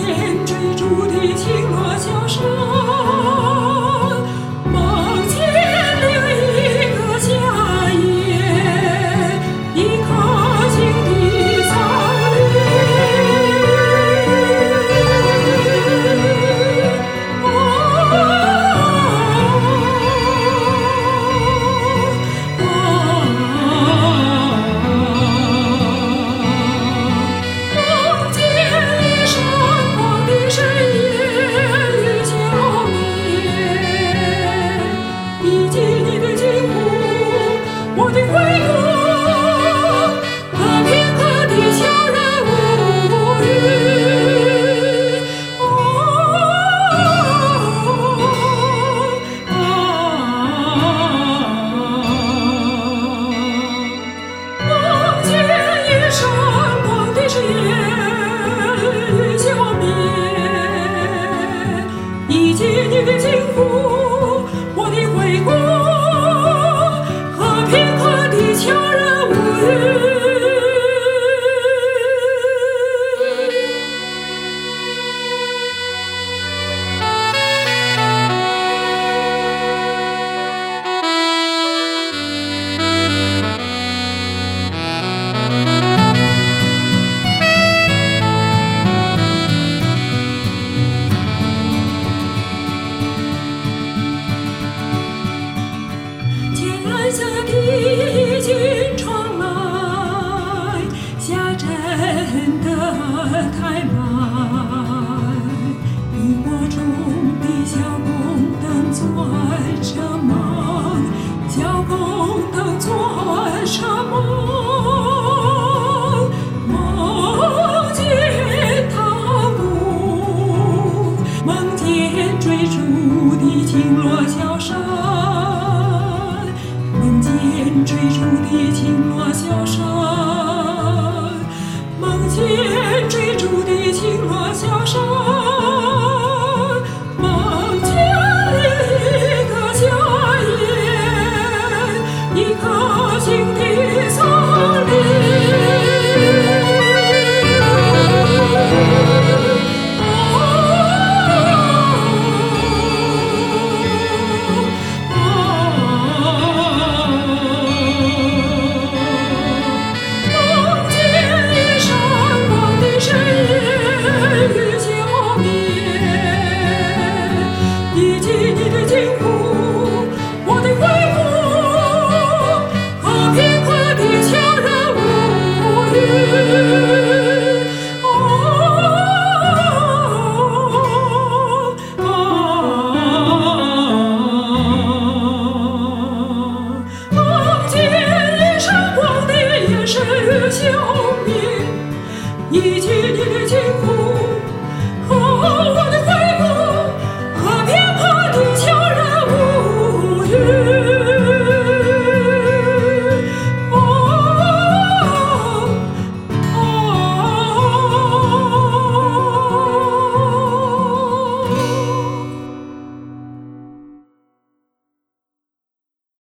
见追逐的青罗小山，梦见另一个家园，一颗心的苍我的归途，和片刻的悄然无语。梦见一闪光的誓言与消灭，以及你的惊呼，我的回顾。片刻的悄然无语。蓝色的已经传来，下阵的太慢，萤火中的小宫灯做着梦，小宫灯做着梦，梦见唐古，梦见追逐的青罗小山。追逐的青罗小山。